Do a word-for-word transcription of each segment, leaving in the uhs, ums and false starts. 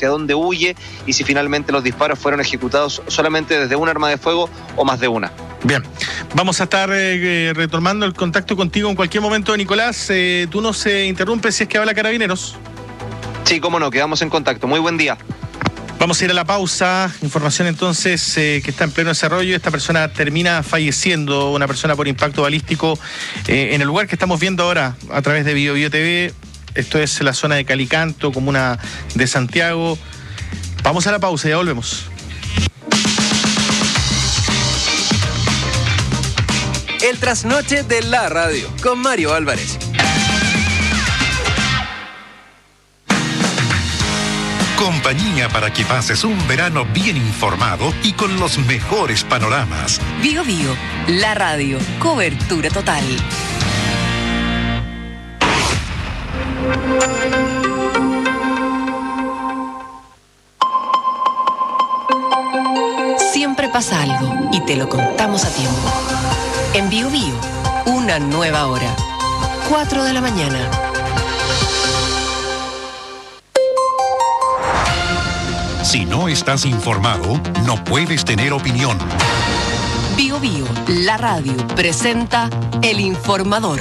hacia dónde huye y si finalmente los disparos fueron ejecutados solamente desde un arma de fuego o más de una. Bien, vamos a estar eh, retomando el contacto contigo en cualquier momento, Nicolás. Eh, tú nos eh, interrumpes si es que habla Carabineros. Sí, cómo no, quedamos en contacto. Muy buen día. Vamos a ir a la pausa. Información entonces eh, que está en pleno desarrollo. Esta persona termina falleciendo, una persona por impacto balístico eh, en el lugar que estamos viendo ahora a través de Bio Bio T V. Esto es la zona de Calicanto, comuna de Santiago. Vamos a la pausa, ya volvemos. El trasnoche de la radio con Mario Álvarez. Compañía para que pases un verano bien informado y con los mejores panoramas. Bio Bio, la radio, cobertura total. Siempre pasa algo y te lo contamos a tiempo. En Bio Bio, una nueva hora. cuatro de la mañana. Si no estás informado, no puedes tener opinión. Bio Bio, la radio, presenta El Informador.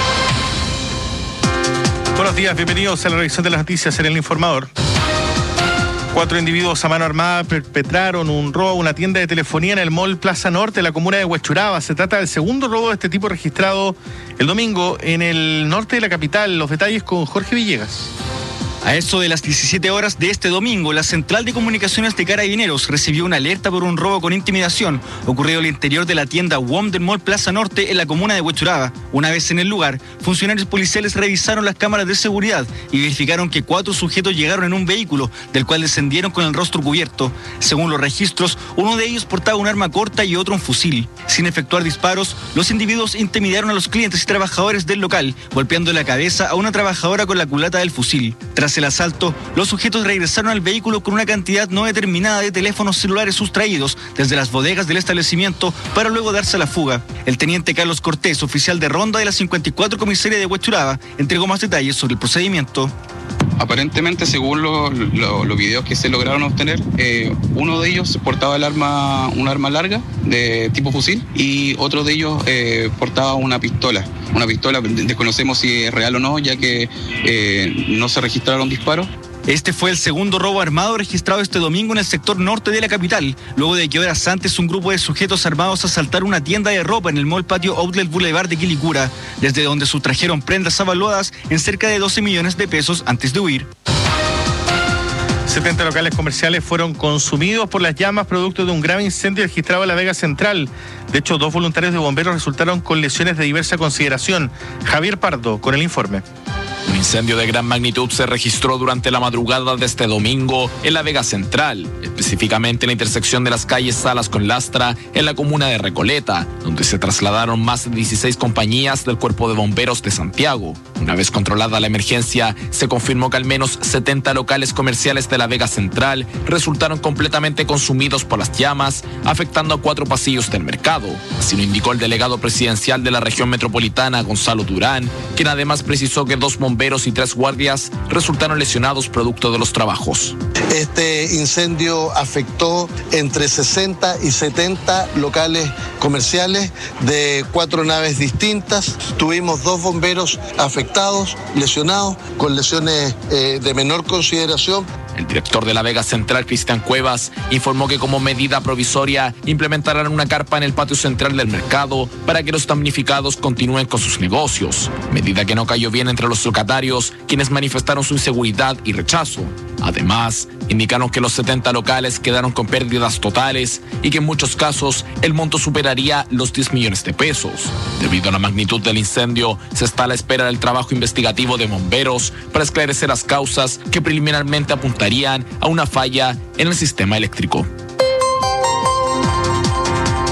Buenos días, bienvenidos a la revisión de las noticias en El Informador. Cuatro individuos a mano armada perpetraron un robo a una tienda de telefonía en el Mall Plaza Norte de la comuna de Huechuraba. Se trata del segundo robo de este tipo registrado el domingo en el norte de la capital. Los detalles con Jorge Villegas. A eso de las diecisiete horas de este domingo, la Central de Comunicaciones de Carabineros recibió una alerta por un robo con intimidación ocurrido al interior de la tienda W O M del Mall Plaza Norte en la comuna de Huechuraba. Una vez en el lugar, funcionarios policiales revisaron las cámaras de seguridad y verificaron que cuatro sujetos llegaron en un vehículo, del cual descendieron con el rostro cubierto. Según los registros, uno de ellos portaba un arma corta y otro un fusil. Sin efectuar disparos, los individuos intimidaron a los clientes y trabajadores del local, golpeando la cabeza a una trabajadora con la culata del fusil. Tras el asalto, los sujetos regresaron al vehículo con una cantidad no determinada de teléfonos celulares sustraídos desde las bodegas del establecimiento para luego darse a la fuga. El teniente Carlos Cortés, oficial de ronda de la cincuenta y cuatro comisaría de Huechuraba, entregó más detalles sobre el procedimiento. Aparentemente, según los lo, lo videos que se lograron obtener, eh, uno de ellos portaba el arma, un arma larga de tipo fusil y otro de ellos eh, portaba una pistola. Una pistola, desconocemos si es real o no, ya que eh, no se registraron disparos. Este fue el segundo robo armado registrado este domingo en el sector norte de la capital, luego de que horas antes un grupo de sujetos armados asaltaron una tienda de ropa en el Mall Patio Outlet Boulevard de Quilicura, desde donde sustrajeron prendas avaluadas en cerca de doce millones de pesos antes de huir. setenta locales comerciales fueron consumidos por las llamas producto de un grave incendio registrado en la Vega Central. De hecho, dos voluntarios de bomberos resultaron con lesiones de diversa consideración. Javier Pardo, con el informe. Un incendio de gran magnitud se registró durante la madrugada de este domingo en la Vega Central, específicamente en la intersección de las calles Salas con Lastra, en la comuna de Recoleta, donde se trasladaron más de dieciséis compañías del Cuerpo de Bomberos de Santiago. Una vez controlada la emergencia, se confirmó que al menos setenta locales comerciales de la Vega Central resultaron completamente consumidos por las llamas, afectando a cuatro pasillos del mercado. Así lo indicó el delegado presidencial de la región metropolitana, Gonzalo Durán, quien además precisó que dos bomberos y tres guardias resultaron lesionados producto de los trabajos. Este incendio afectó entre sesenta y setenta locales comerciales de cuatro naves distintas. Tuvimos dos bomberos afectados, lesionados, con lesiones eh, de menor consideración. El director de la Vega Central, Cristian Cuevas, informó que como medida provisoria implementarán una carpa en el patio central del mercado para que los damnificados continúen con sus negocios, medida que no cayó bien entre los locatarios, quienes manifestaron su inseguridad y rechazo. Además, indicaron que los setenta locales quedaron con pérdidas totales y que en muchos casos el monto superaría los diez millones de pesos. Debido a la magnitud del incendio, se está a la espera del trabajo investigativo de bomberos para esclarecer las causas que preliminarmente apuntarían a una falla en el sistema eléctrico.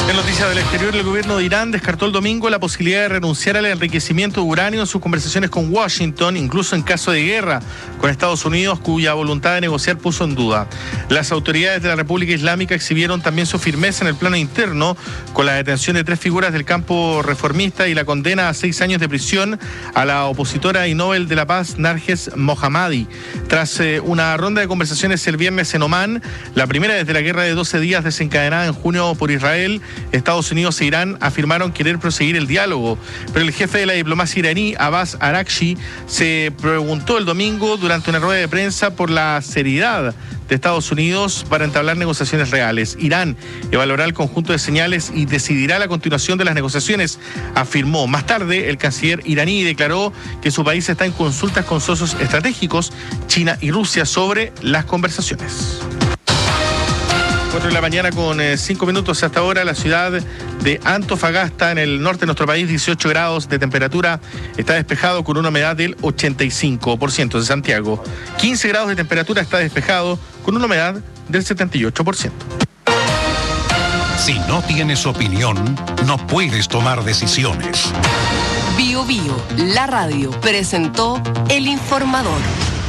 En noticias del exterior, el gobierno de Irán descartó el domingo la posibilidad de renunciar al enriquecimiento de uranio en sus conversaciones con Washington, incluso en caso de guerra con Estados Unidos, cuya voluntad de negociar puso en duda. Las autoridades de la República Islámica exhibieron también su firmeza en el plano interno, con la detención de tres figuras del campo reformista y la condena a seis años de prisión a la opositora y Nobel de la Paz Narges Mohammadi. Tras eh, una ronda de conversaciones el viernes en Omán, la primera desde la guerra de doce días desencadenada en junio por Israel, Estados Unidos e Irán afirmaron querer proseguir el diálogo, pero el jefe de la diplomacia iraní, Abbas Araghchi, se preguntó el domingo durante una rueda de prensa por la seriedad de Estados Unidos para entablar negociaciones reales. Irán evaluará el conjunto de señales y decidirá la continuación de las negociaciones, afirmó. Más tarde, el canciller iraní declaró que su país está en consultas con socios estratégicos, China y Rusia, sobre las conversaciones. cuatro de la mañana con eh, cinco minutos hasta ahora, la ciudad de Antofagasta, en el norte de nuestro país, dieciocho grados de temperatura, está despejado con una humedad del ochenta y cinco por ciento. De Santiago, quince grados de temperatura, está despejado con una humedad del setenta y ocho por ciento. Si no tienes opinión, no puedes tomar decisiones. Bio Bio, la radio, presentó El Informador.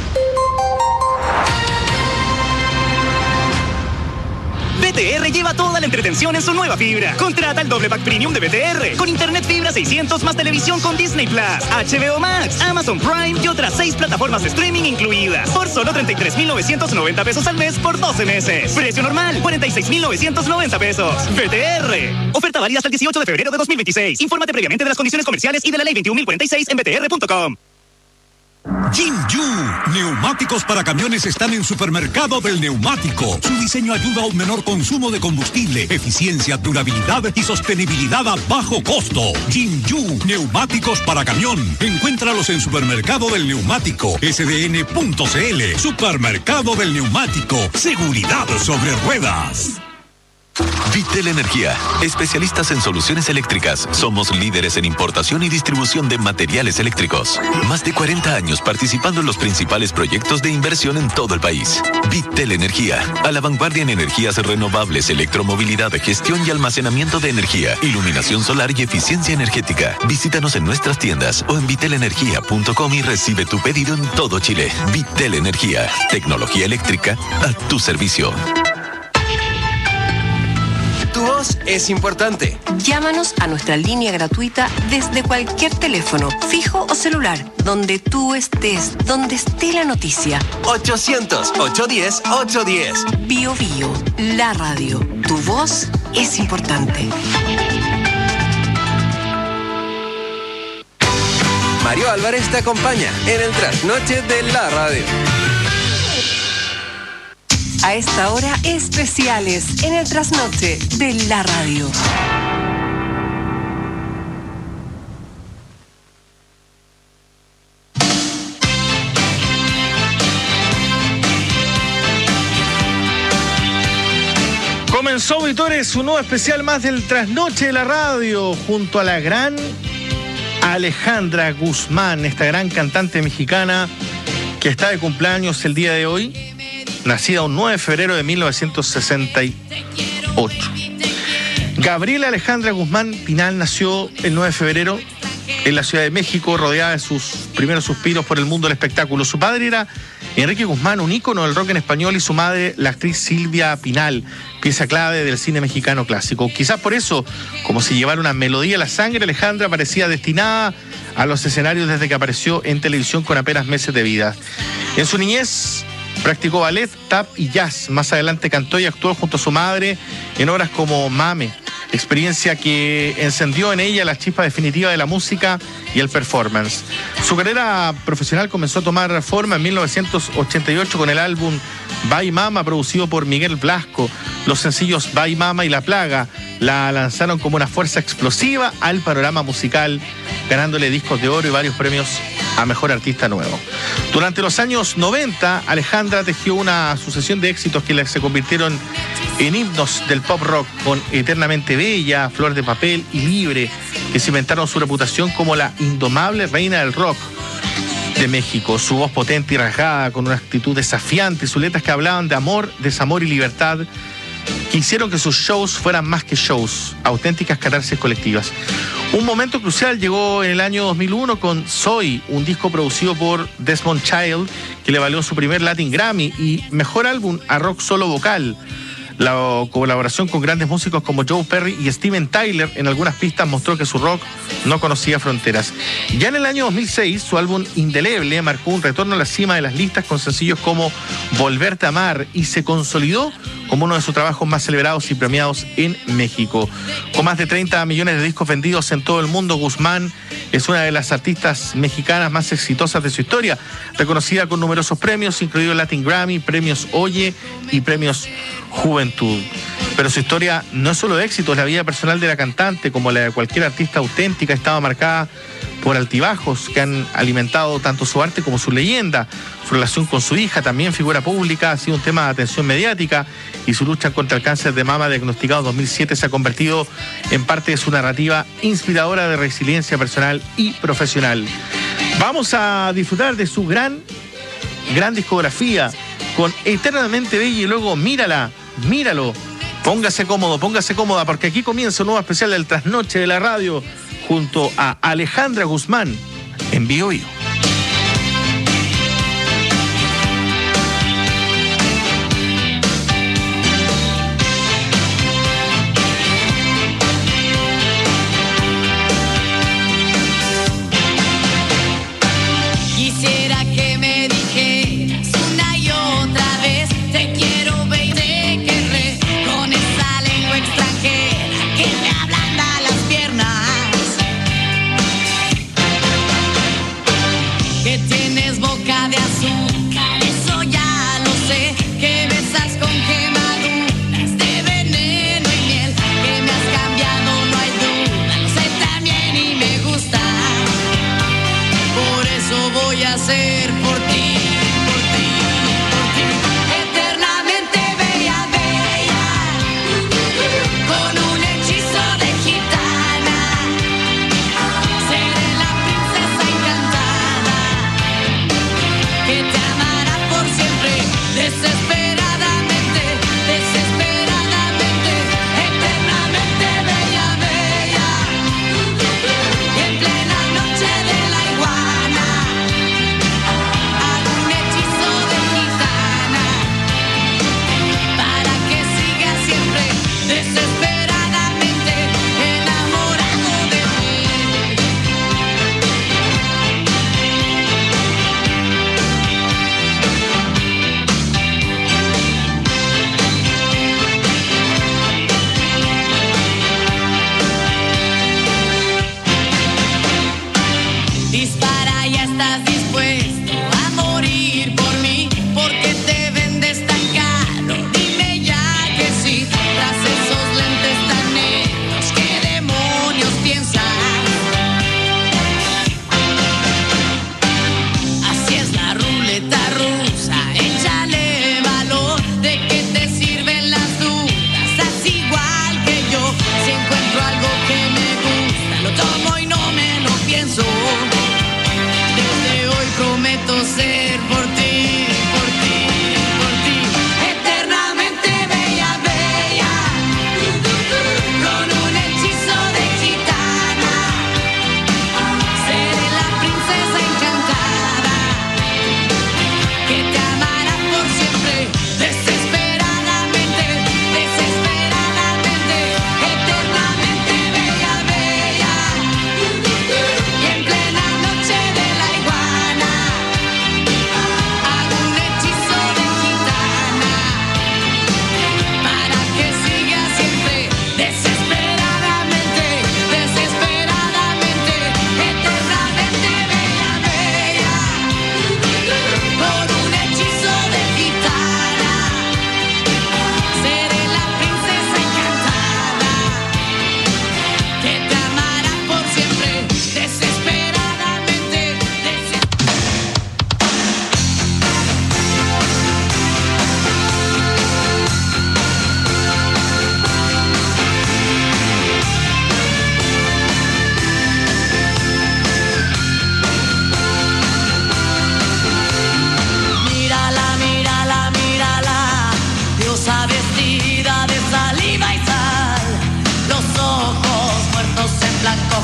B T R lleva toda la entretención en su nueva fibra. Contrata el doble pack premium de B T R con internet fibra seiscientos más televisión con Disney Plus, H B O Max, Amazon Prime y otras seis plataformas de streaming incluidas por solo treinta y tres mil novecientos noventa pesos al mes por doce meses. Precio normal cuarenta y seis mil novecientos noventa pesos. B T R. Oferta válida hasta el dieciocho de febrero de dos mil veintiséis. Infórmate previamente de las condiciones comerciales y de la ley veintiún mil cuarenta y seis en b t r punto com. Jinju, neumáticos para camiones están en Supermercado del Neumático. Su diseño ayuda a un menor consumo de combustible, eficiencia, durabilidad y sostenibilidad a bajo costo. Jinju, neumáticos para camión. Encuéntralos en Supermercado del Neumático, s d n punto c l. Supermercado del Neumático, seguridad sobre ruedas. Vitel Energía, especialistas en soluciones eléctricas. Somos líderes en importación y distribución de materiales eléctricos. Más de cuarenta años participando en los principales proyectos de inversión en todo el país. Vitel Energía, a la vanguardia en energías renovables, electromovilidad, gestión y almacenamiento de energía, iluminación solar y eficiencia energética. Visítanos en nuestras tiendas o en vitel energía punto com y recibe tu pedido en todo Chile. Vitel Energía, tecnología eléctrica a tu servicio. Tu voz es importante. Llámanos a nuestra línea gratuita desde cualquier teléfono, fijo o celular, donde tú estés, donde esté la noticia. ochocientos, ochocientos diez, ochocientos diez. Bio Bio, la radio. Tu voz es importante. Mario Álvarez te acompaña en el trasnoche de la radio. A esta hora, especiales en el trasnoche de la radio. Comenzó, auditores, un nuevo especial más del trasnoche de la radio, junto a la gran Alejandra Guzmán, esta gran cantante mexicana que está de cumpleaños el día de hoy. Nacida un nueve de febrero de mil novecientos sesenta y ocho. Gabriela Alejandra Guzmán Pinal nació el nueve de febrero en la Ciudad de México, rodeada de sus primeros suspiros por el mundo del espectáculo. Su padre era Enrique Guzmán, un ícono del rock en español, y su madre, la actriz Silvia Pinal, pieza clave del cine mexicano clásico. Quizás por eso, como si llevara una melodía a la sangre, Alejandra parecía destinada a los escenarios desde que apareció en televisión con apenas meses de vida. En su niñez practicó ballet, tap y jazz. Más adelante cantó y actuó junto a su madre en obras como Mame, experiencia que encendió en ella la chispa definitiva de la música y el performance. Su carrera profesional comenzó a tomar forma en mil novecientos ochenta y ocho con el álbum Bye Mama, producido por Miguel Blasco. Los sencillos Bye Mama y La Plaga la lanzaron como una fuerza explosiva al panorama musical, ganándole discos de oro y varios premios a Mejor Artista Nuevo. Durante los años noventa, Alejandra tejió una sucesión de éxitos que se convirtieron en himnos del pop rock, con Eternamente Bella, Flor de Papel y Libre, que cimentaron su reputación como la indomable reina del rock de México. Su voz potente y rasgada, con una actitud desafiante, y sus letras que hablaban de amor, desamor y libertad, que hicieron que sus shows fueran más que shows, auténticas catarsis colectivas. Un momento crucial llegó en el año dos mil uno con Soy, un disco producido por Desmond Child, que le valió su primer Latin Grammy y mejor álbum a rock solo vocal. La colaboración con grandes músicos como Joe Perry y Steven Tyler en algunas pistas mostró que su rock no conocía fronteras. Ya en el año dos mil seis, su álbum Indeleble marcó un retorno a la cima de las listas con sencillos como Volverte a Amar y se consolidó como uno de sus trabajos más celebrados y premiados en México. Con más de treinta millones de discos vendidos en todo el mundo, Guzmán es una de las artistas mexicanas más exitosas de su historia, reconocida con numerosos premios, incluidos Latin Grammy, premios Oye y premios Juventud. Pero su historia no es solo de éxitos. La vida personal de la cantante, como la de cualquier artista auténtica, estaba marcada por altibajos que han alimentado tanto su arte como su leyenda. Su relación con su hija, también figura pública, ha sido un tema de atención mediática, y su lucha contra el cáncer de mama diagnosticado en dos mil siete se ha convertido en parte de su narrativa inspiradora de resiliencia personal y profesional. Vamos a disfrutar de su gran, gran discografía con Eternamente Bella y luego Mírala, Míralo. Póngase cómodo, póngase cómoda, porque aquí comienza un nuevo especial del Trasnoche de la Radio junto a Alejandra Guzmán en Bio Bio. Quisiera que me dijeras una y otra vez te quiero, baby, te querré con esa lengua extranjera que me ablanda las piernas.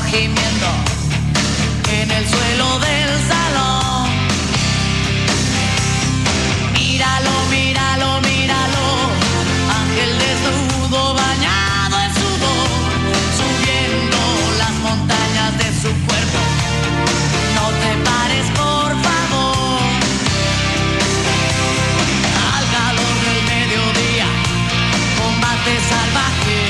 gimiendo en el suelo del salón. Míralo, míralo, míralo, ángel desnudo bañado en sudor, subiendo las montañas de su cuerpo. No te pares, por favor. Al calor del mediodía, combate salvaje.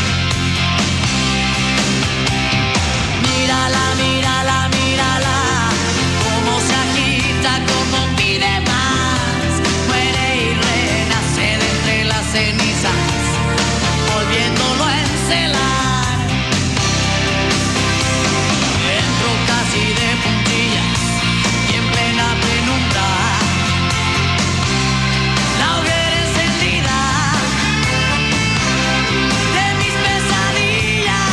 Mírala, mírala, mírala, cómo se agita, cómo pide más. Muere y renace de entre las cenizas, volviéndolo a encelar. Entro casi de puntillas y en plena penumbra, la hoguera encendida de mis pesadillas.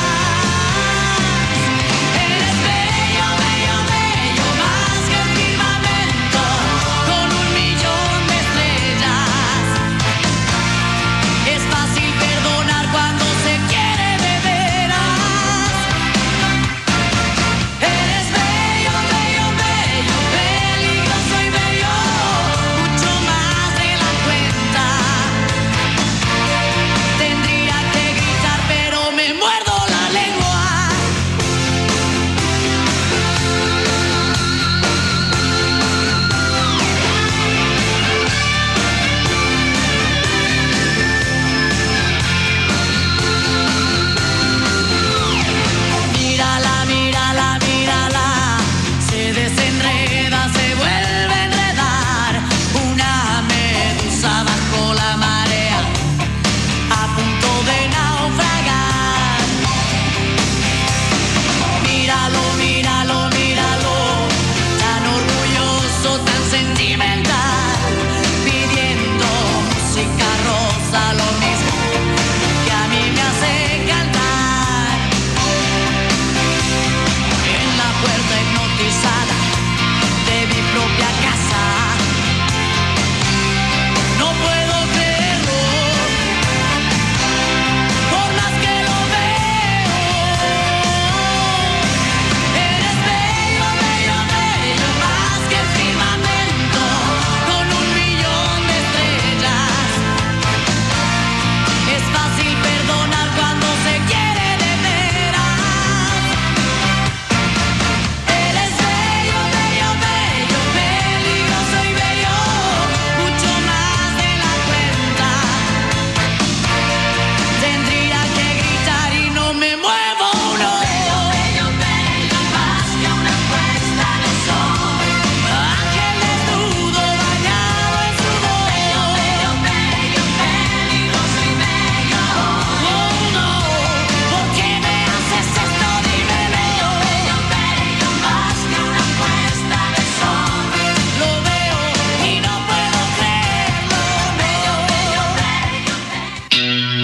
Eres bello, bello, bello, más que el firmamento, con un millón de estrellas. Es fácil perdonar cuando se quiere de veras. Eres bello, bello, bello, peligroso y bello, mucho más de la cuenta. Tendría que gritar, pero me muerdo la lengua. Mírala, mírala, mírala, se desenreda, se vuelve a enredar. Una medusa bajo la marea, a punto de naufragar. Míralo, míralo, míralo, tan orgulloso, tan sentimental, pidiendo música rosa, lo mismo que a mí me hace cantar. En la puerta hipnotizada de mi propia casa, no puedo creerlo, por más que lo veo. Eres bello, bello, bello, más que el firmamento, con un millón de estrellas. Es fácil perdonar cuando se quiere de veras. Eres bello, bello, bello, peligroso y bello, mucho más de la cuenta. Tendría que gritar y no me muevo uno. Bello, bello, bello, más que una puesta de sol. Ángel desnudo bañado en sudor. Bello, bello, bello, peligroso y bello. Oh no, ¿por qué me haces esto? Dímelo. Bello, bello, más que una puesta de sol. Lo veo y no puedo creerlo. Bello, bello, bello.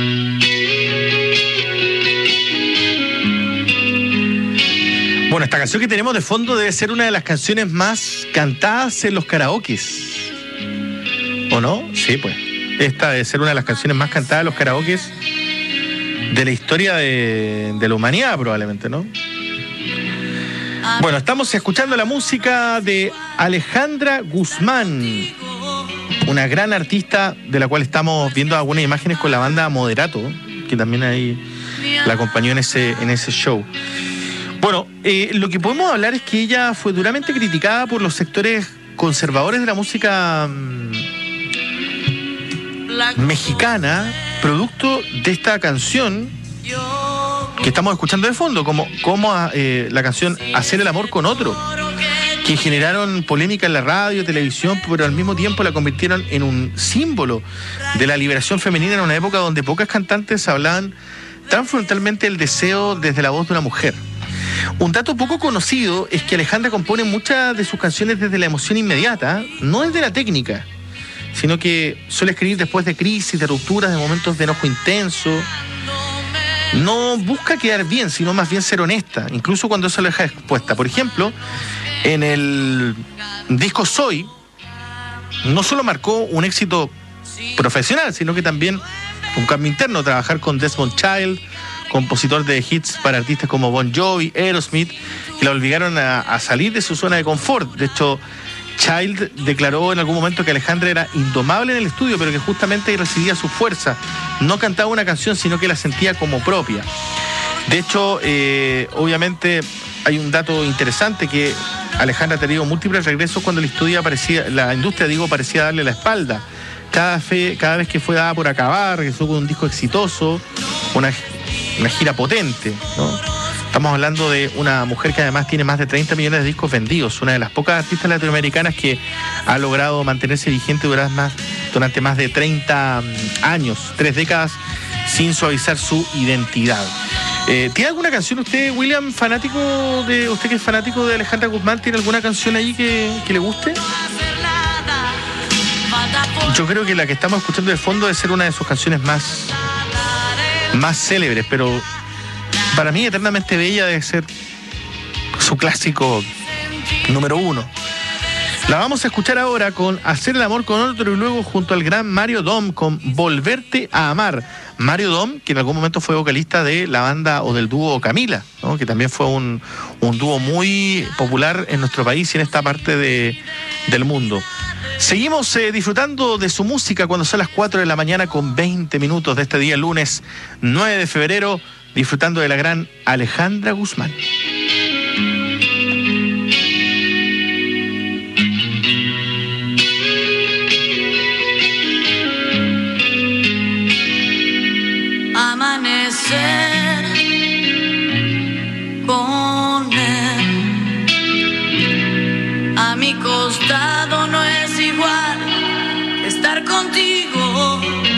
Bueno, esta canción que tenemos de fondo debe ser una de las canciones más cantadas en los karaokes. ¿O no? Sí, pues. Esta debe ser una de las canciones más cantadas en los karaokes de la historia de, de la humanidad, probablemente, ¿no? Bueno, estamos escuchando la música de Alejandra Guzmán, una gran artista de la cual estamos viendo algunas imágenes con la banda Moderato, que también ahí la acompañó en ese, en ese show. Bueno, eh, lo que podemos hablar es que ella fue duramente criticada por los sectores conservadores de la música mmm, mexicana, producto de esta canción que estamos escuchando de fondo, como, como eh, la canción Hacer el amor con otro, que generaron polémica en la radio, televisión, pero al mismo tiempo la convirtieron en un símbolo de la liberación femenina en una época donde pocas cantantes hablaban tan frontalmente el deseo desde la voz de una mujer. Un dato poco conocido es que Alejandra compone muchas de sus canciones desde la emoción inmediata, no desde la técnica, sino que suele escribir después de crisis, de rupturas, de momentos de enojo intenso. No busca quedar bien, sino más bien ser honesta, incluso cuando eso lo deja expuesta. Por ejemplo, en el disco Soy, no solo marcó un éxito profesional, sino que también un cambio interno, trabajar con Desmond Child, compositor de hits para artistas como Bon Jovi, Aerosmith, que la obligaron a, a salir de su zona de confort. De hecho, Child declaró en algún momento que Alejandra era indomable en el estudio, pero que justamente ahí residía su fuerza. No cantaba una canción, sino que la sentía como propia. De hecho, eh, obviamente hay un dato interesante, que Alejandra ha tenido múltiples regresos cuando la, estudio parecía, la industria digo, parecía darle la espalda. Cada, fe, cada vez que fue dada por acabar, regresó con un disco exitoso, una, una gira potente, ¿no? Estamos hablando de una mujer que además tiene más de treinta millones de discos vendidos, una de las pocas artistas latinoamericanas que ha logrado mantenerse vigente durante más, durante más de treinta años, tres décadas, sin suavizar su identidad. Eh, ¿Tiene alguna canción usted, William, fanático de usted que es fanático de Alejandra Guzmán? ¿Tiene alguna canción ahí que, que le guste? Yo creo que la que estamos escuchando de fondo debe ser una de sus canciones más, más célebres, pero para mí Eternamente Bella debe ser su clásico número uno. La vamos a escuchar ahora con Hacer el amor con otro y luego junto al gran Mario Dom con Volverte a amar. Mario Dom, que en algún momento fue vocalista de la banda o del dúo Camila, ¿no? Que también fue un, un dúo muy popular en nuestro país y en esta parte de, del mundo. Seguimos eh, disfrutando de su música cuando son las cuatro de la mañana con veinte minutos de este día lunes nueve de febrero, disfrutando de la gran Alejandra Guzmán. Amanecer con él a mi costado no es igual que estar contigo.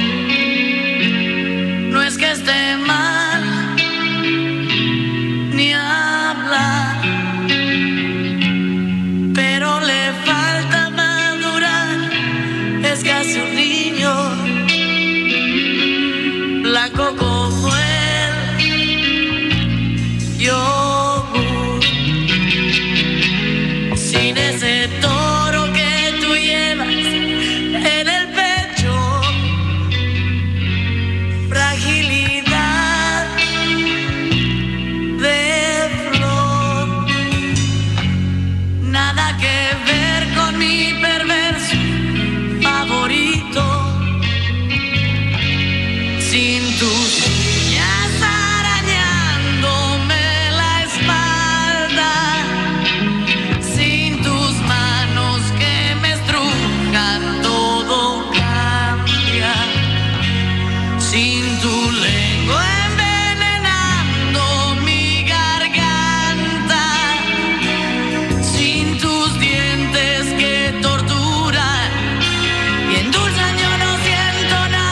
No es que esté mal ni hablar, pero le falta madurar. Es casi un niño blanco como el yogur, sin ese toro que tú llevas en el pecho, fragilidad de flor, nada que ver con mi perverso favorito. Sin tus uñas arañándome la espalda, sin tus manos que me estrujan, todo cambia. Sin tu lengua envenenando mi garganta, sin tus dientes que torturan y endulzan, yo no siento nada.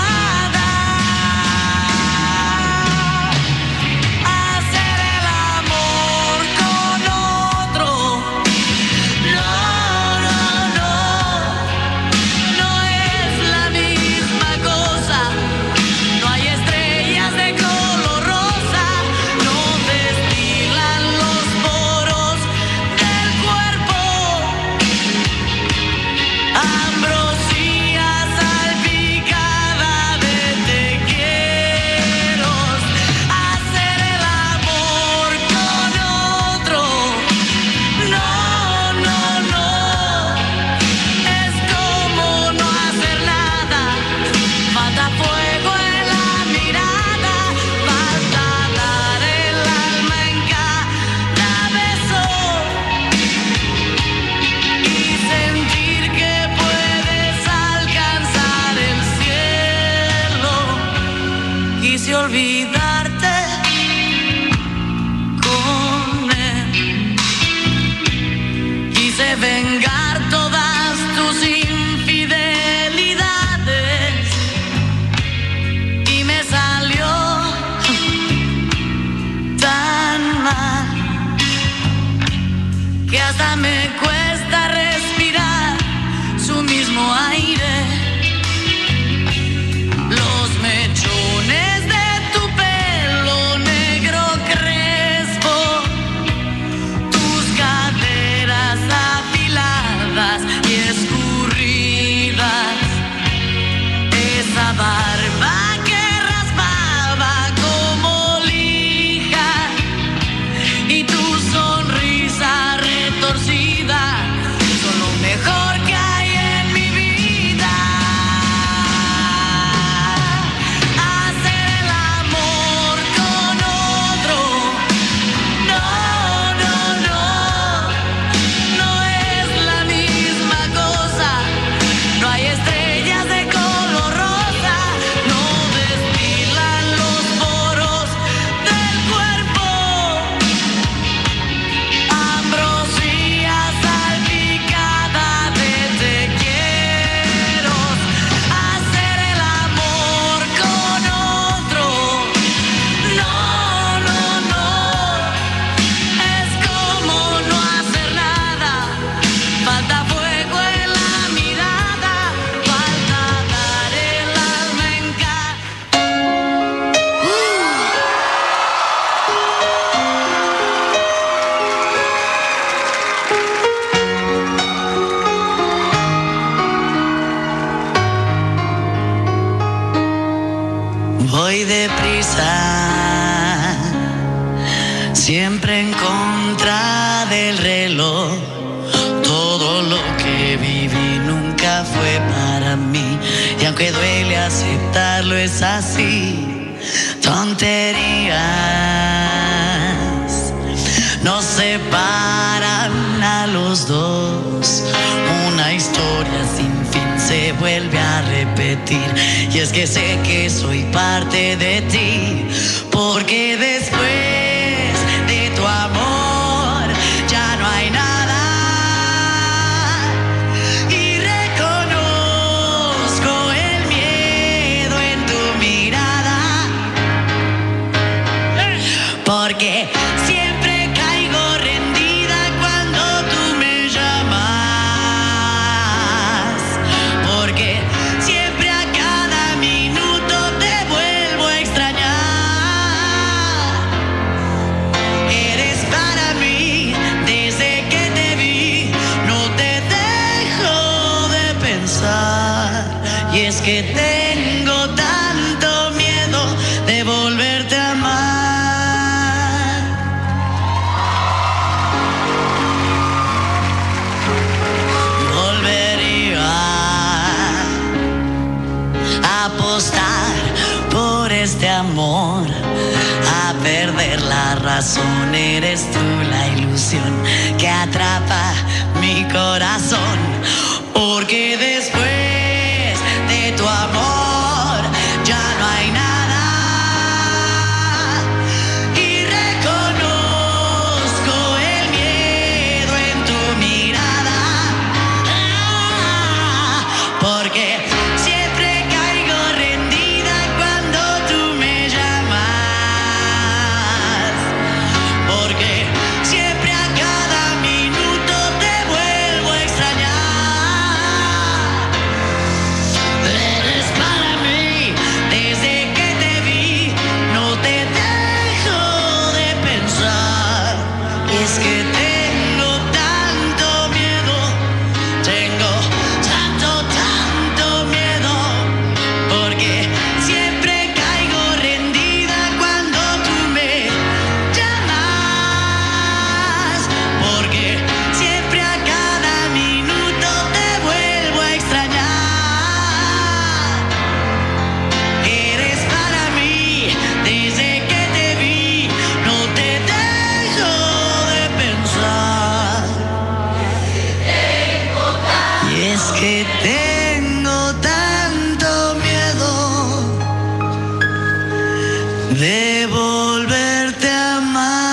Olvidarte con él, quise vengar todas tus infidelidades y me salió tan mal que hasta me cuesta respirar su mismo aire. Los mechones de tu pelo Voy deprisa, siempre en contra del reloj. Todo lo que viví nunca fue para mí, y aunque duele aceptarlo es así. Tonterías nos separan a los dos. Una historia sin fin se vuelve a repetir, y es que sé que soy parte de ti, porque después de tu amor ya no hay nada. Y reconozco el miedo en tu mirada, porque siempre caigo rendida cuando tú me llamas, porque siempre a cada minuto te vuelvo a extrañar. Eres para mí, desde que te vi, no te dejo de pensar. Y es que tengo tanto miedo de volverte a amar. Volvería a apostar por este amor, a perder la razón. Eres tú la ilusión que atrapa mi corazón, porque después de tu amor ya no hay nada. Y reconozco el miedo en tu mirada, porque siempre caigo rendida cuando tú me llamas, porque siempre a cada minuto te vuelvo a extrañar. Eres para mí, desde que te vi, no te dejo de pensar. Es que tengo tanto miedo, tengo tanto, tanto miedo, porque siempre caigo rendida cuando tú me llamas, porque siempre a cada minuto te vuelvo a extrañar. Eres para mí, desde que te vi, no te dejo de pensar. Y es que tengo tanto miedo de volverte a amar.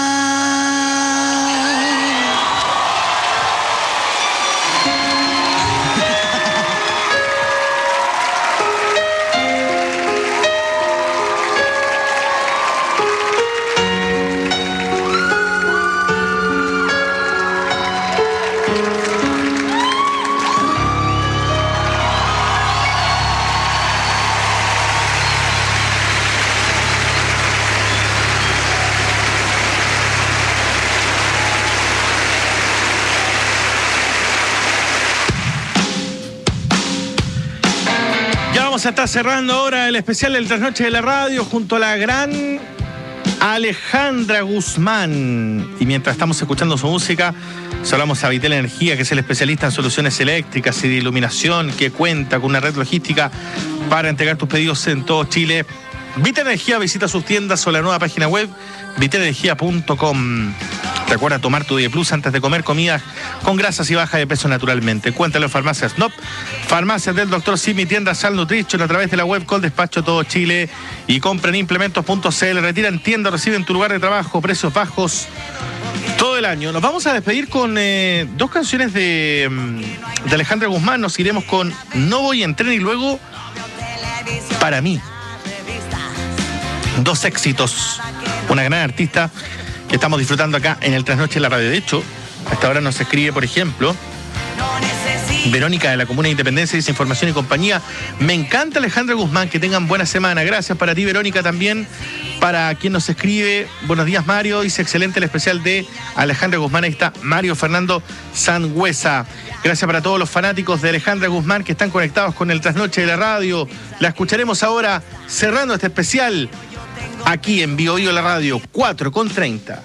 Ya vamos a estar cerrando ahora el especial del Trasnoche de la Radio junto a la gran Alejandra Guzmán. Y mientras estamos escuchando su música, saludamos a Vitel Energía, que es el especialista en soluciones eléctricas y de iluminación, que cuenta con una red logística para entregar tus pedidos en todo Chile. Vitel Energía, visita sus tiendas o la nueva página web vitel energía punto com. Recuerda tomar tu D Plus antes de comer comidas con grasas y baja de peso naturalmente. Cuéntalo en Farmacias N O P, Farmacias del Doctor Simi, tiendas Sal Nutrition, a través de la web Col Despacho Todo Chile, y compren implementos punto c l. Retira en tienda, recibe en tu lugar de trabajo, precios bajos todo el año. Nos vamos a despedir con eh, dos canciones de, de Alejandra Guzmán. Nos iremos con No Voy en Tren y luego Para Mí. Dos éxitos. Una gran artista que estamos disfrutando acá en el Trasnoche de la Radio. De hecho, hasta ahora nos escribe, por ejemplo, No necesito Verónica de la Comuna de Independencia dice información y compañía. Me encanta Alejandra Guzmán, que tengan buena semana. Gracias para ti, Verónica, también. Para quien nos escribe, buenos días, Mario. Dice excelente el especial de Alejandra Guzmán. Ahí está Mario Fernando Sangüesa. Gracias para todos los fanáticos de Alejandra Guzmán que están conectados con el Trasnoche de la Radio. La escucharemos ahora cerrando este especial aquí en Bio Bio la Radio, cuatro con treinta.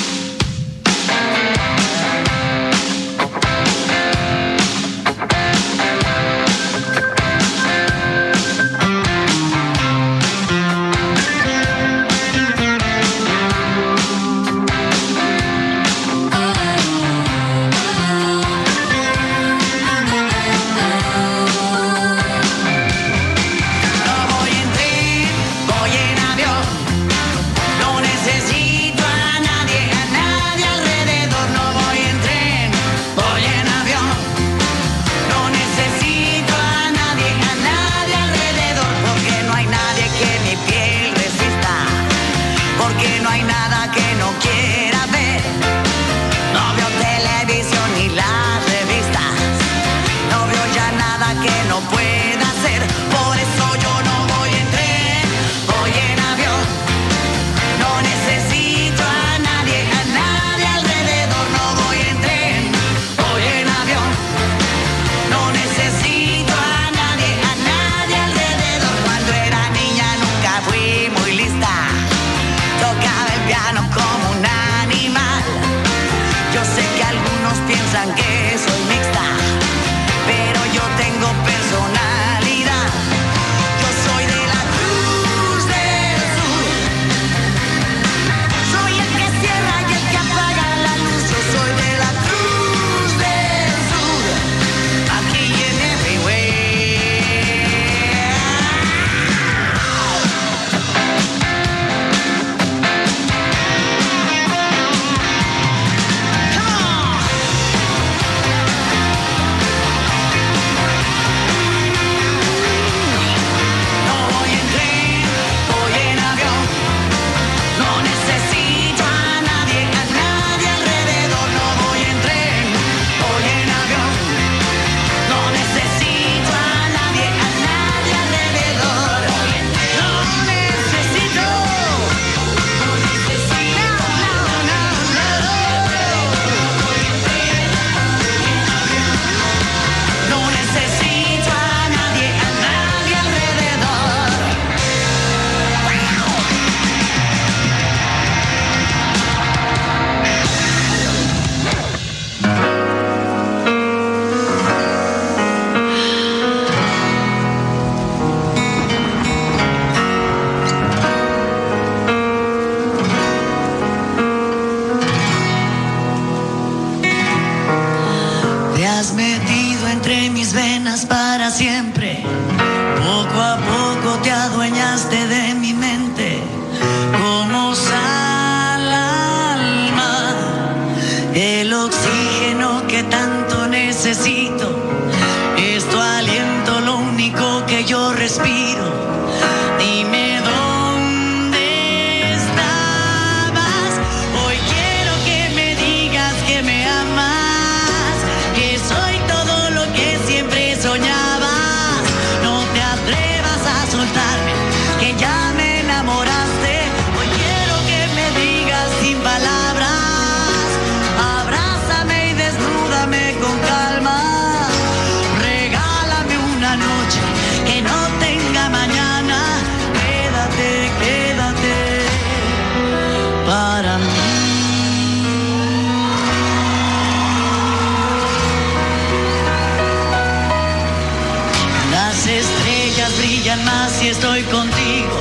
Si estoy contigo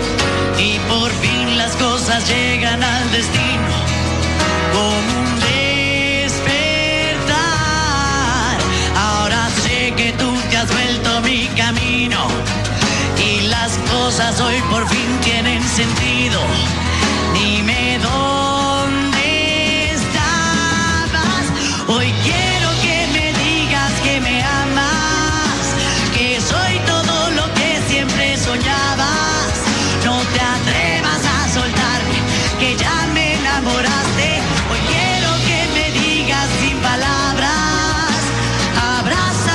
y por fin las cosas llegan al destino como un despertar. Ahora sé que tú te has vuelto mi camino y las cosas hoy por fin tienen sentido. Dime dónde estabas. Hoy quiero que me digas que me amas, que soy todo lo que siempre soñabas. No te atrevas a soltarme, que ya me enamoraste. Hoy quiero que me digas sin palabras, abraza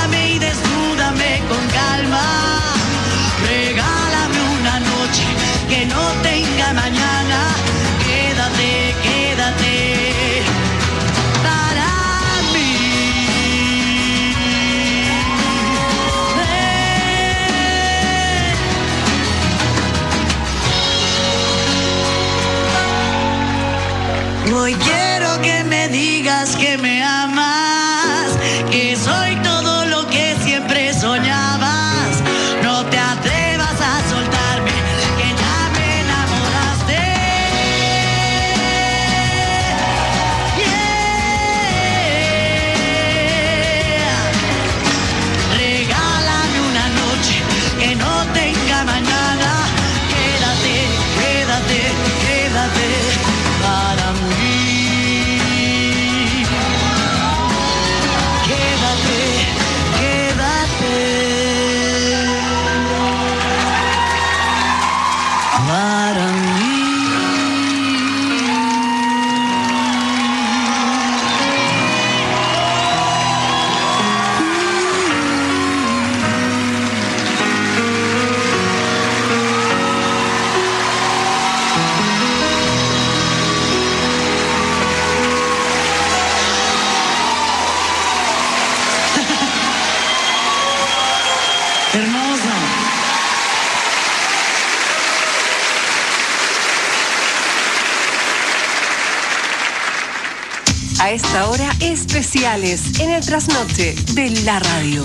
A esta hora, especiales en el trasnoche de la radio.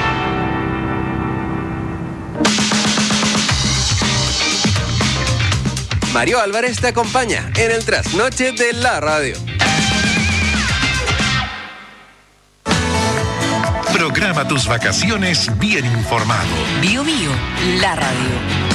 Mario Álvarez te acompaña en el trasnoche de la radio. Programa tus vacaciones bien informado. Bio Bio, la radio.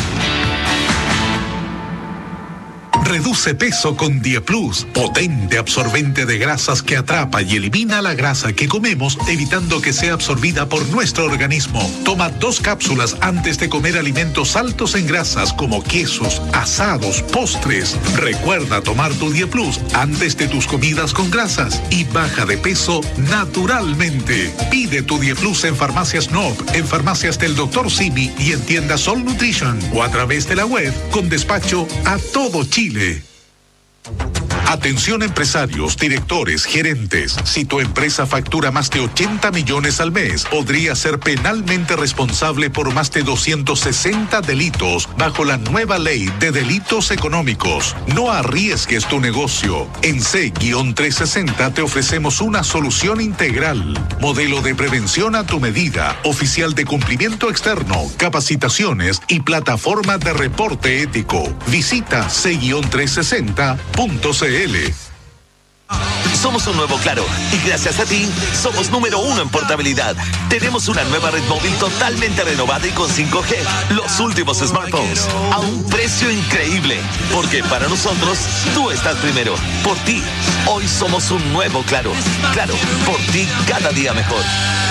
Reduce peso con Dieplus, potente absorbente de grasas que atrapa y elimina la grasa que comemos, evitando que sea absorbida por nuestro organismo. Toma dos cápsulas antes de comer alimentos altos en grasas como quesos, asados, postres. Recuerda tomar tu Dieplus antes de tus comidas con grasas y baja de peso naturalmente. Pide tu Dieplus en Farmacias Nob, en Farmacias del doctor Simi y en tiendas Sol Nutrition o a través de la web con despacho a todo Chile. Atención empresarios, directores, gerentes. Si tu empresa factura más de ochenta millones al mes, podría ser penalmente responsable por más de doscientos sesenta delitos bajo la nueva ley de delitos económicos. No arriesgues tu negocio. En C trescientos sesenta te ofrecemos una solución integral. Modelo de prevención a tu medida, oficial de cumplimiento externo, capacitaciones y plataforma de reporte ético. Visita C trescientos sesenta punto c l. Somos un nuevo Claro y gracias a ti somos número uno en portabilidad. Tenemos una nueva red móvil totalmente renovada y con cinco G. Los últimos smartphones a un precio increíble. Porque para nosotros tú estás primero. Por ti, hoy somos un nuevo Claro. Claro, por ti cada día mejor.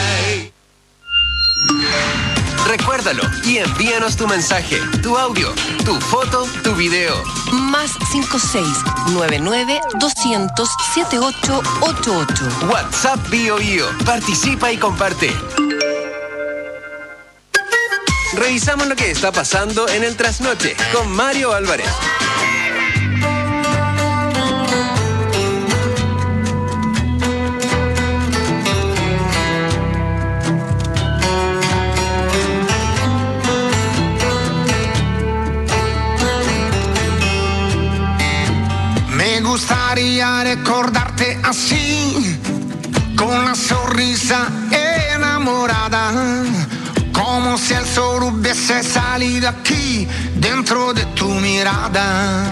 Recuérdalo y envíanos tu mensaje, tu audio, tu foto, tu video. Más cinco seis nueve nueve doscientos setenta y ocho ochenta y ocho. WhatsApp Bio Bio. Participa y comparte. Revisamos lo que está pasando en el trasnoche con Mario Álvarez. Me gustaría recordarte así, con la sonrisa enamorada, como si el sol hubiese salido aquí, dentro de tu mirada.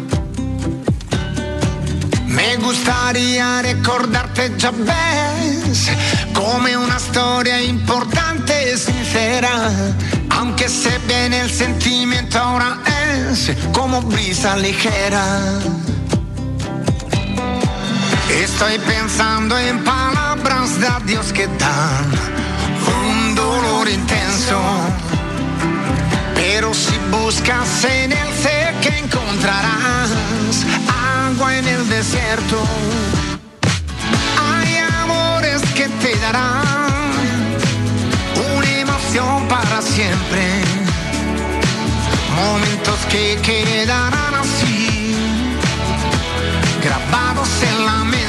Me gustaría recordarte, ya ves, come una storia importante e sincera, aunque se ve en el sentimiento ahora es como brisa ligera. Estoy pensando en palabras de adiós que dan un dolor intenso, pero si buscas en él sé que encontrarás agua en el desierto. Hay amores que te darán una emoción para siempre, momentos que quedarán así, grabados en la mente.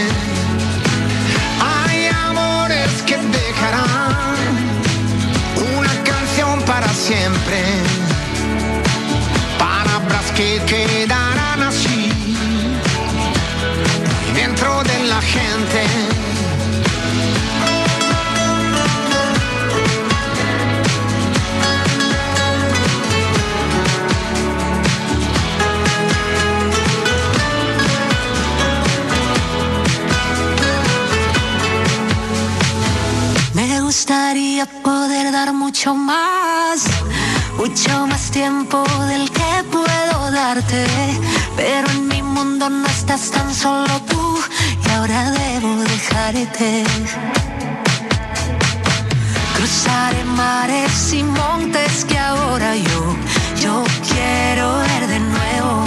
Hay amores que dejarán una canción para siempre, palabras que quedarán así dentro de la gente. Me gustaría poder dar mucho más, mucho más tiempo del que puedo darte, pero en mi mundo no estás tan solo tú y ahora debo dejarte. Cruzaré mares y montes que ahora yo, yo quiero ver de nuevo.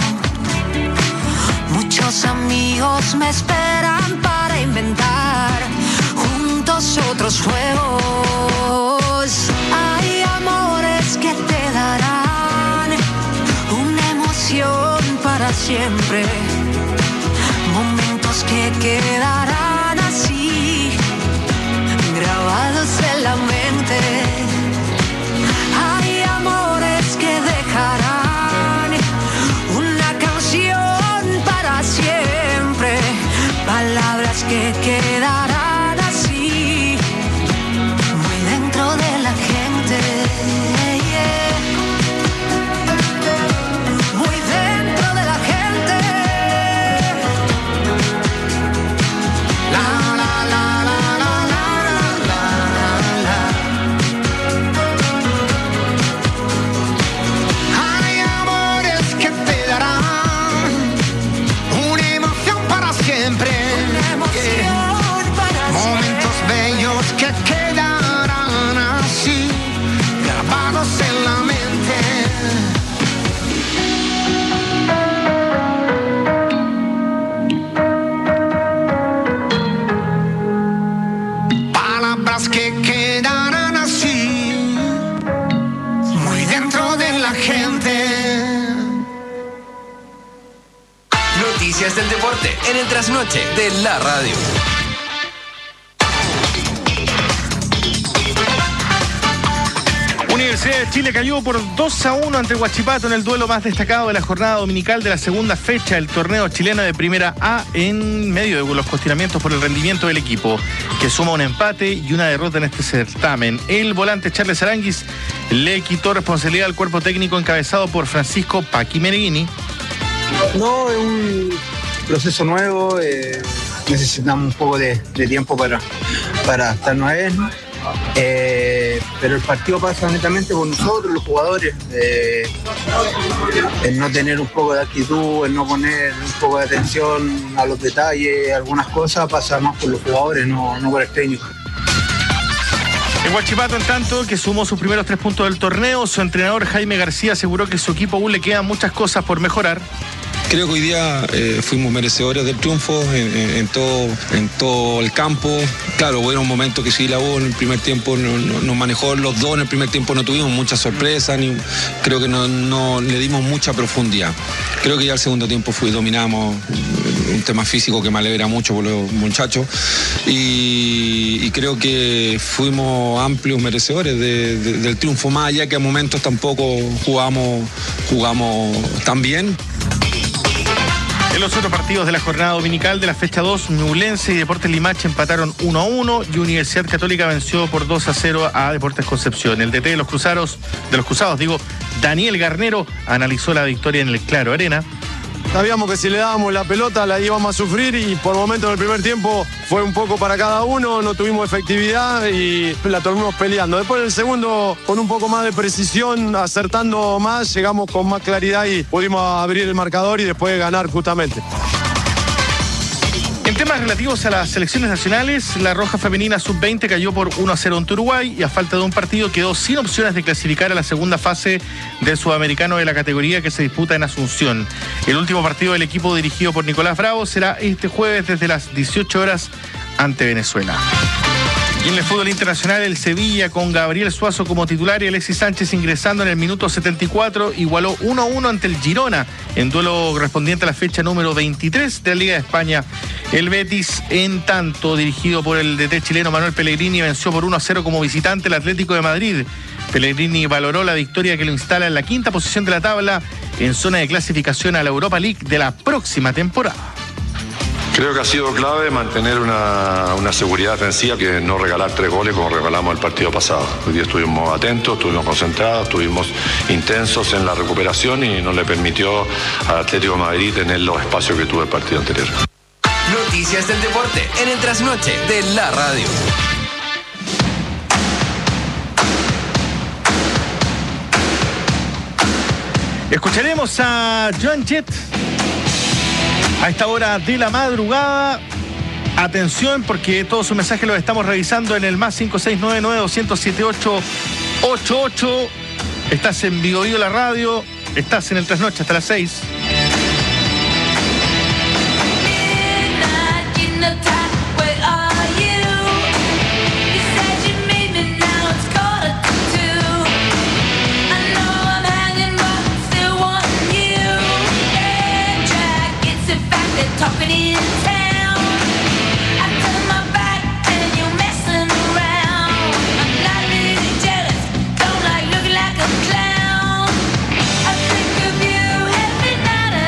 Muchos amigos me esperan para inventar juntos otros juegos. Hay amores que te darán una emoción para siempre, momentos que quedarán así, grabados en la mente. Hay amores que dejarán una canción para siempre, palabras con la gente. Noticias del deporte en el trasnoche de la radio. Universidad de Chile cayó por dos a uno ante Huachipato en el duelo más destacado de la jornada dominical de la segunda fecha del torneo chileno de Primera A, en medio de los cuestionamientos por el rendimiento del equipo, que suma un empate y una derrota en este certamen. El volante Charles Aranguis le quitó responsabilidad al cuerpo técnico encabezado por Francisco Paqui Meneghini. No, es un proceso nuevo, eh, necesitamos un poco de, de tiempo para, para adaptarnos a él. Eh, pero el partido pasa netamente por nosotros, los jugadores. Eh, el no tener un poco de actitud, el no poner un poco de atención a los detalles, algunas cosas pasa más por los jugadores, no, no por el técnico. El Huachipato, en tanto, que sumó sus primeros tres puntos del torneo, su entrenador Jaime García aseguró que su equipo aún le quedan muchas cosas por mejorar. Creo que hoy día eh, fuimos merecedores del triunfo en, en, en, todo, en todo el campo. Claro, hubo un momento que sí la hubo en el primer tiempo, no, no, nos manejó los dos, en el primer tiempo no tuvimos mucha sorpresa, ni, creo que no, no le dimos mucha profundidad. Creo que ya el segundo tiempo fui, dominamos un tema físico que me alegra mucho por los muchachos y, y creo que fuimos amplios merecedores de, de, del triunfo, más allá que a momentos tampoco jugamos, jugamos tan bien. En los otros partidos de la jornada dominical de la fecha dos, Ñublense y Deportes Limache empataron uno a uno y Universidad Católica venció por dos a cero a Deportes Concepción. El D T de los Cruzados, de los Cruzados, digo, Daniel Garnero, analizó la victoria en el Claro Arena. Sabíamos que si le dábamos la pelota la íbamos a sufrir y por momentos en el primer tiempo fue un poco para cada uno, no tuvimos efectividad y la terminamos peleando. Después en el segundo, con un poco más de precisión, acertando más, llegamos con más claridad y pudimos abrir el marcador y después ganar justamente. En temas relativos a las selecciones nacionales, la Roja Femenina sub veinte cayó por uno a cero ante Uruguay y a falta de un partido quedó sin opciones de clasificar a la segunda fase del sudamericano de la categoría que se disputa en Asunción. El último partido del equipo dirigido por Nicolás Bravo será este jueves desde las dieciocho horas ante Venezuela. Y en el fútbol internacional, el Sevilla, con Gabriel Suazo como titular y Alexis Sánchez ingresando en el minuto setenta y cuatro, igualó uno a uno ante el Girona en duelo correspondiente a la fecha número veintitrés de la Liga de España. El Betis, en tanto, dirigido por el D T chileno Manuel Pellegrini, venció por uno a cero como visitante el Atlético de Madrid. Pellegrini valoró la victoria que lo instala en la quinta posición de la tabla en zona de clasificación a la Europa League de la próxima temporada. Creo que ha sido clave mantener una, una seguridad defensiva, que no regalar tres goles como regalamos el partido pasado. Hoy día estuvimos atentos, estuvimos concentrados, estuvimos intensos en la recuperación y no le permitió al Atlético de Madrid tener los espacios que tuvo el partido anterior. Noticias del deporte en el trasnoche de la radio. Escucharemos a Joan Jett a esta hora de la madrugada. Atención, porque todos sus mensajes los estamos revisando en el más cinco seis nueve nueve dos cero siete ocho ocho ocho. Estás en Vivo Vivo la radio, estás en el Trasnoche hasta las seis. Talking in town, I turn my back and you're messing around. I'm not really jealous, don't like looking like a clown. I think of you every night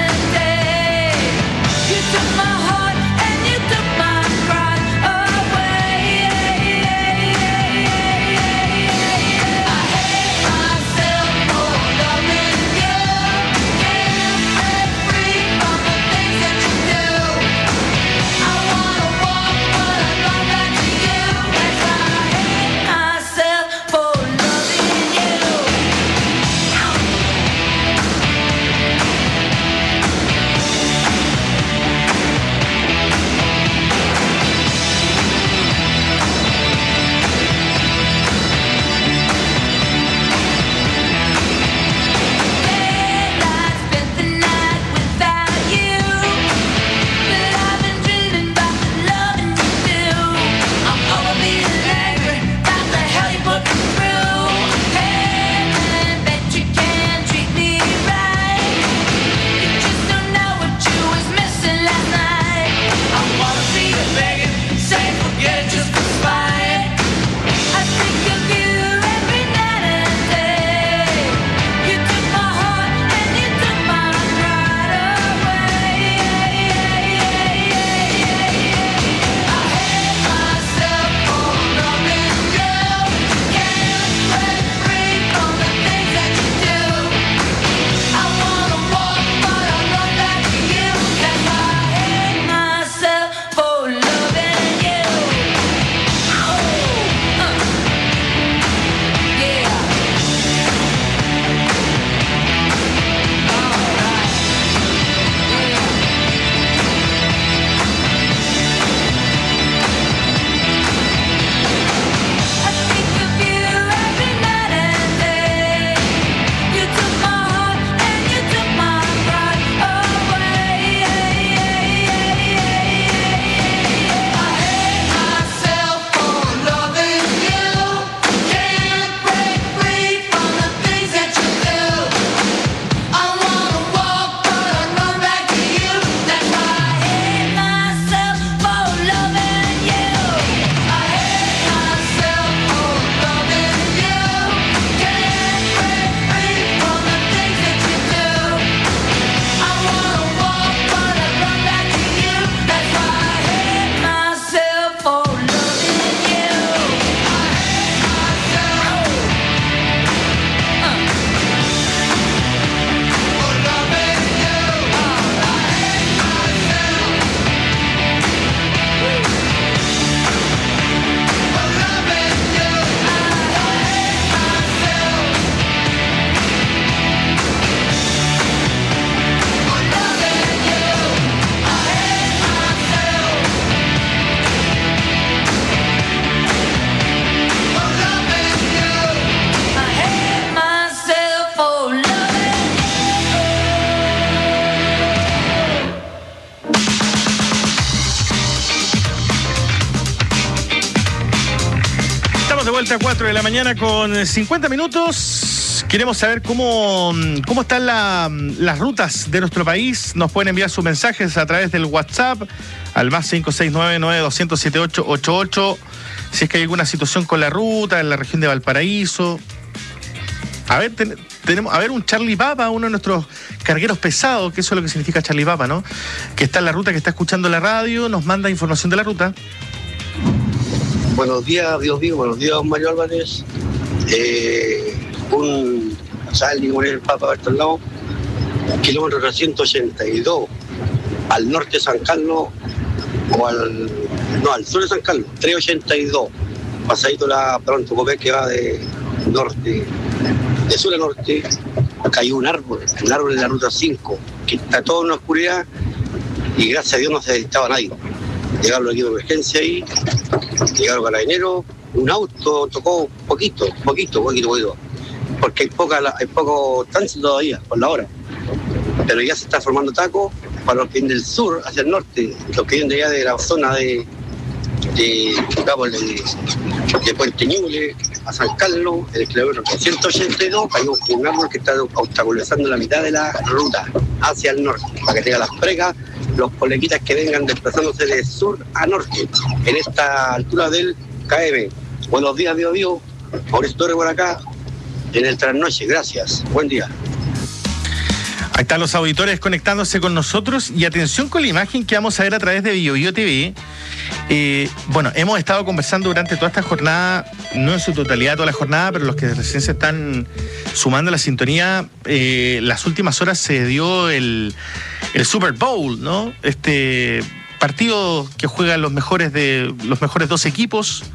a cuatro de la mañana con cincuenta minutos. Queremos saber cómo, cómo están la, las rutas de nuestro país. Nos pueden enviar sus mensajes a través del WhatsApp al más cinco seis nueve, nueve dos cero siete ocho ocho ocho. Si es que hay alguna situación con la ruta en la región de Valparaíso. A ver, ten, tenemos, a ver, un Charlie Papa, uno de nuestros cargueros pesados, que eso es lo que significa Charlie Papa, ¿no? Que está en la ruta, que está escuchando la radio, nos manda información de la ruta. Buenos días, Dios mío, buenos días, don Mario Álvarez. Eh, un Charlie con el Papa a estos lados, kilómetro trescientos ochenta y dos, al norte de San Carlos, o al, no, al sur de San Carlos, trescientos ochenta y dos, pasadito la Pronto Copé que va de norte, de sur a norte. Cayó un árbol, un árbol en la ruta cinco, que está todo en la oscuridad y gracias a Dios no se necesitaba nadie. Llegaron los equipos de emergencia ahí, llegaron carabineros, un auto tocó poquito, poquito, poquito, poquito, porque hay poca, hay poco tránsito todavía por la hora, pero ya se está formando taco para los que vienen del sur hacia el norte, los que vienen de allá de la zona de de, de, de Puente Ñuble a San Carlos, en el kilómetro ciento ochenta y dos, cayó un árbol que está obstaculizando la mitad de la ruta hacia el norte, para que tenga las pregas los coleguitas que vengan desplazándose de sur a norte, en esta altura del K M. Buenos días, Dios mío. Mauricio Torres por acá, en el trasnoche. Gracias. Buen día. Ahí están los auditores conectándose con nosotros y atención con la imagen que vamos a ver a través de BioBio T V. Eh, bueno, hemos estado conversando durante toda esta jornada, no en su totalidad toda la jornada, pero los que recién se están sumando a la sintonía, eh, las últimas horas se dio el, el Super Bowl, ¿no? Este partido que juegan los mejores de los mejores dos equipos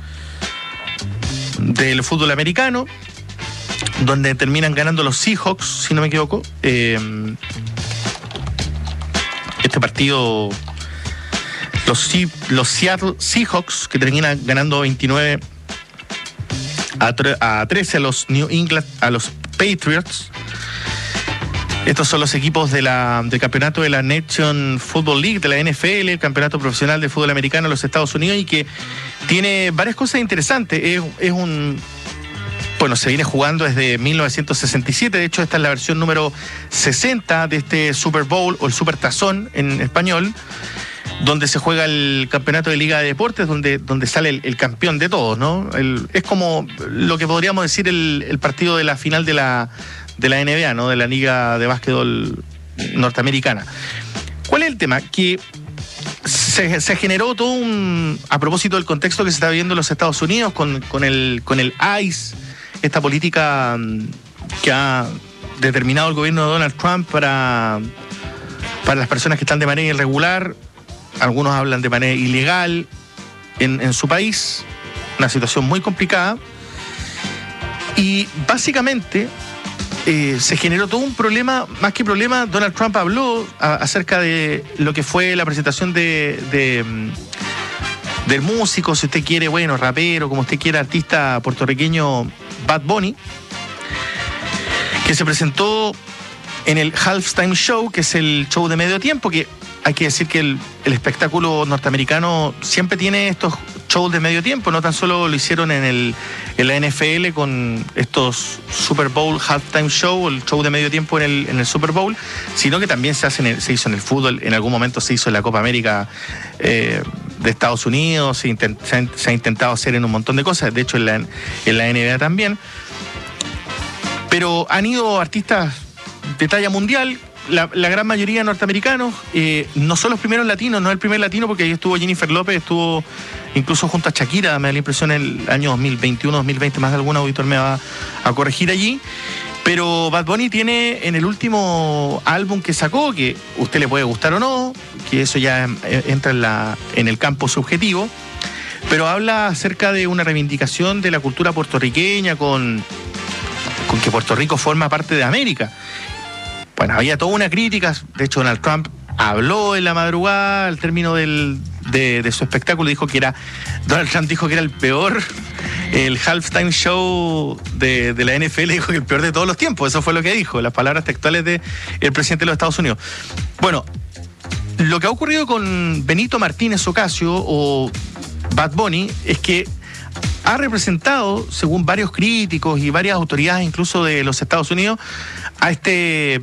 del fútbol americano, donde terminan ganando los Seahawks, si no me equivoco. Eh, este partido, los, los Seattle Seahawks, que terminan ganando veintinueve a trece a los New England, a los Patriots. Estos son los equipos de la, del campeonato de la Nation Football League, de la N F L, el campeonato profesional de fútbol americano en los Estados Unidos, y que tiene varias cosas interesantes. Es, es un... Bueno, se viene jugando desde mil novecientos sesenta y siete, de hecho esta es la versión número sesenta de este Super Bowl, o el Super Tazón en español, donde se juega el campeonato de Liga de Deportes, donde, donde sale el, el campeón de todos, ¿no? El, es como lo que podríamos decir el, el partido de la final de la, de la N B A, ¿no? De la Liga de Básquetbol norteamericana. ¿Cuál es el tema? Que se, se generó todo un... A propósito del contexto que se está viviendo en los Estados Unidos con, con, el, con el ICE, esta política que ha determinado el gobierno de Donald Trump para, para las personas que están de manera irregular, algunos hablan de manera ilegal en, en su país, una situación muy complicada, y básicamente eh, se generó todo un problema, más que problema. Donald Trump habló a, acerca de lo que fue la presentación de... de del músico, si usted quiere, bueno, rapero, como usted quiera, artista puertorriqueño Bad Bunny, que se presentó en el Halftime Show, que es el show de medio tiempo, que hay que decir que el, el espectáculo norteamericano siempre tiene estos shows de medio tiempo, no tan solo lo hicieron en, el, en la N F L con estos Super Bowl Halftime Show, el show de medio tiempo en el, en el Super Bowl, sino que también se, hace en el, se hizo en el fútbol, en algún momento se hizo en la Copa América eh, de Estados Unidos, se, intent, se, ha, se ha intentado hacer en un montón de cosas, de hecho en la, en la N B A también, pero han ido artistas de talla mundial, la, la gran mayoría norteamericanos, eh, no son los primeros latinos, no es el primer latino, porque ahí estuvo Jennifer López, estuvo incluso junto a Shakira, me da la impresión, en el año dos mil veintiuno, dos mil veinte, más de algún auditor me va a corregir allí. Pero Bad Bunny tiene en el último álbum que sacó, que usted le puede gustar o no, que eso ya entra en, la, en el campo subjetivo, pero habla acerca de una reivindicación de la cultura puertorriqueña con, con que Puerto Rico forma parte de América. Bueno, había toda una crítica, de hecho Donald Trump habló en la madrugada al término del, de, de su espectáculo, dijo que era, Donald Trump dijo que era el peor, el halftime show de, de la N F L, dijo que el peor de todos los tiempos, eso fue lo que dijo, las palabras textuales del presidente de los Estados Unidos. Bueno, lo que ha ocurrido con Benito Martínez Ocasio o Bad Bunny es que ha representado, según varios críticos y varias autoridades incluso de los Estados Unidos, a este...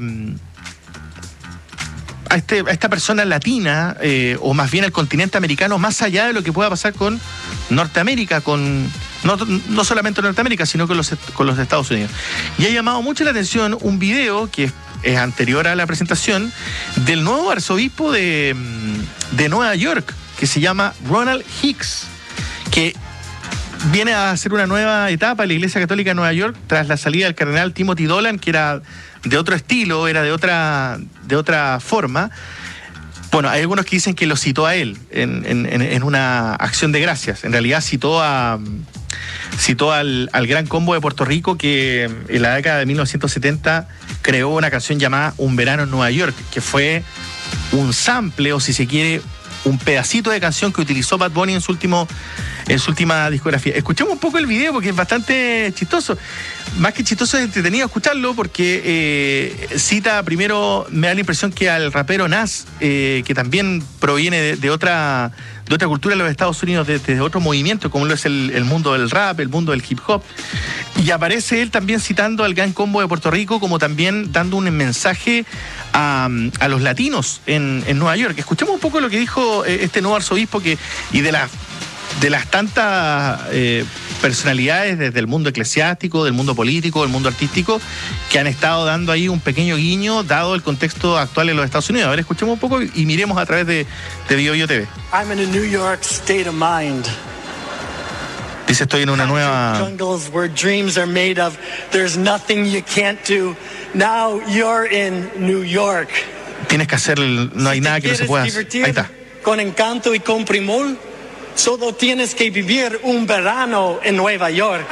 A, este, a esta persona latina, eh, o más bien al continente americano, más allá de lo que pueda pasar con Norteamérica, con no, no solamente Norteamérica, sino con los, con los Estados Unidos. Y ha llamado mucho la atención un video que es, es anterior a la presentación del nuevo arzobispo de, de Nueva York, que se llama Ronald Hicks, que viene a hacer una nueva etapa en la Iglesia Católica de Nueva York tras la salida del cardenal Timothy Dolan, que era de otro estilo, era de otra, de otra forma. Bueno, hay algunos que dicen que lo citó a él en, en, en una acción de gracias. En realidad citó a citó al, al Gran Combo de Puerto Rico, que en la década de mil novecientos setenta creó una canción llamada Un Verano en Nueva York, que fue un sample, o si se quiere, un pedacito de canción que utilizó Bad Bunny en su último en su última discografía. Escuchemos un poco el video porque es bastante chistoso. Más que chistoso, es entretenido escucharlo porque eh, cita primero, me da la impresión que al rapero Nas, eh, que también proviene de, de otra de otra cultura de los Estados Unidos, de, de otro movimiento, como lo es el, el mundo del rap, el mundo del hip hop. Y aparece él también citando al Gran Combo de Puerto Rico, como también dando un mensaje a, a los latinos en, en Nueva York. Escuchemos un poco lo que dijo este nuevo arzobispo, que y de las de las tantas eh, personalidades desde el mundo eclesiástico, del mundo político, del mundo artístico, que han estado dando ahí un pequeño guiño, dado el contexto actual en los Estados Unidos. A ver, escuchemos un poco y miremos a través de, de BioBio T V. I'm in a New York state of mind. Dice, estoy en una nueva... Jungles where dreams are made of. There's nothing you can't do. Now you're in New York. Tienes que hacer, el... no hay nada que no se pueda hacer. Ahí está. Con encanto y con primor, solo tienes que vivir un verano en Nueva York.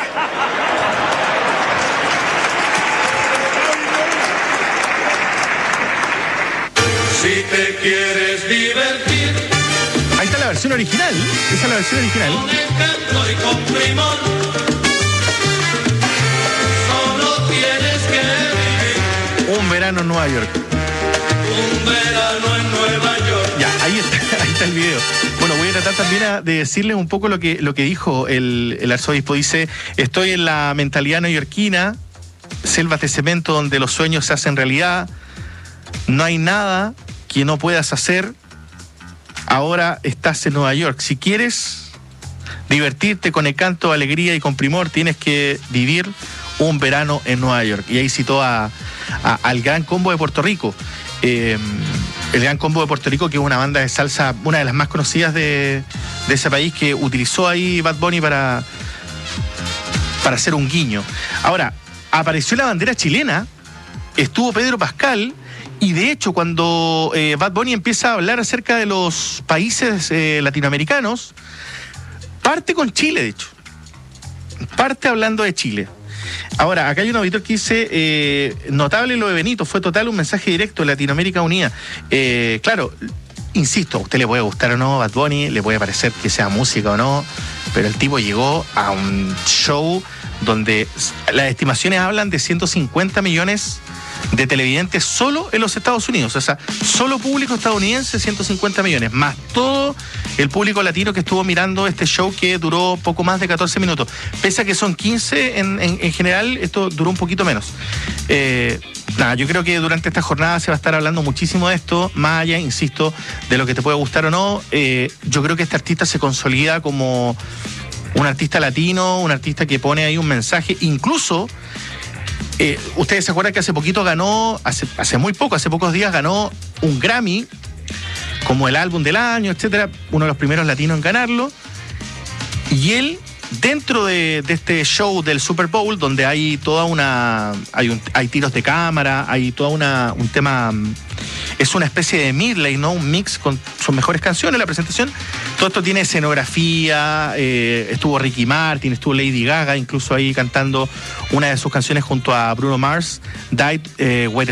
Si te quieres divertir. Ahí está la versión original. Esa es la versión original. Con encanto y con primor. Solo tienes que vivir. Un verano en Nueva York. Un verano en Nueva York. Ya, ahí está, ahí está el video. Bueno, voy a tratar también a, de decirles un poco lo que, lo que dijo el, el arzobispo. Dice, estoy en la mentalidad neoyorquina, selvas de cemento donde los sueños se hacen realidad. No hay nada que no puedas hacer. Ahora estás en Nueva York. Si quieres divertirte con encanto, alegría y con primor, tienes que vivir un verano en Nueva York. Y ahí citó a, a, al Gran Combo de Puerto Rico. Eh, el Gran Combo de Puerto Rico, que es una banda de salsa, una de las más conocidas de, de ese país, que utilizó ahí Bad Bunny para, para hacer un guiño. Ahora, apareció la bandera chilena, estuvo Pedro Pascal, y de hecho cuando eh, Bad Bunny empieza a hablar acerca de los países eh, latinoamericanos, parte con Chile, de hecho. Parte hablando de Chile. Ahora, acá hay un auditor que dice, eh, notable lo de Benito, fue total un mensaje directo, Latinoamérica unida. Eh, claro, insisto, a usted le puede gustar o no Bad Bunny, le puede parecer que sea música o no, pero el tipo llegó a un show donde las estimaciones hablan de ciento cincuenta millones de televidentes solo en los Estados Unidos. O sea, solo público estadounidense, ciento cincuenta millones, más todo el público latino que estuvo mirando este show, que duró poco más de catorce minutos. Pese a que son quince en, en, en general, esto duró un poquito menos. Eh, nada, yo creo que durante esta jornada se va a estar hablando muchísimo de esto, más allá, insisto, de lo que te puede gustar o no. Eh, yo creo que este artista se consolida como un artista latino, un artista que pone ahí un mensaje, incluso... Eh, ustedes se acuerdan que hace poquito ganó, hace, hace muy poco, hace pocos días ganó un Grammy como el álbum del año, etcétera, uno de los primeros latinos en ganarlo. Y él, dentro de, de este show del Super Bowl, donde hay toda una, hay, un, hay tiros de cámara, hay toda una, un tema, es una especie de medley, ¿no? Un mix con sus mejores canciones, la presentación. Todo esto tiene escenografía, eh, estuvo Ricky Martin, estuvo Lady Gaga, incluso ahí cantando una de sus canciones junto a Bruno Mars, Died eh, With